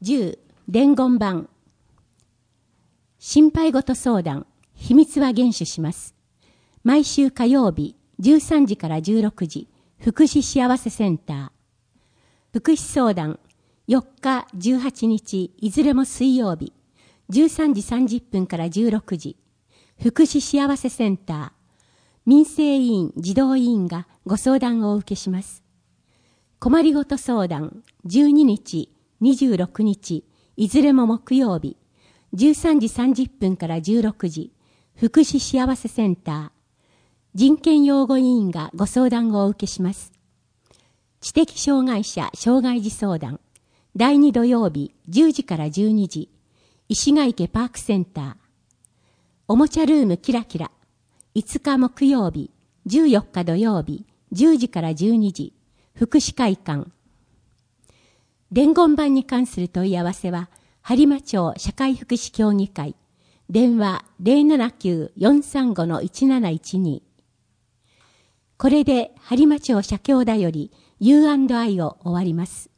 10伝言版心配事相談秘密は厳守します。毎週火曜日13時から16時福祉幸せセンター。福祉相談4日18日いずれも水曜日13時30分から16時福祉幸せセンター。民生委員児童委員がご相談をお受けします。困りごと相談12日26日いずれも木曜日13時30分から16時福祉幸せセンター。人権擁護委員がご相談をお受けします。知的障害者障害児相談第2土曜日10時から12時石ヶ池パークセンター。おもちゃルームキラキラ5日木曜日14日土曜日10時から12時福祉会館。伝言板に関する問い合わせは播磨町社会福祉協議会電話 079-435-1712。これで播磨町社協だより U&I を終わります。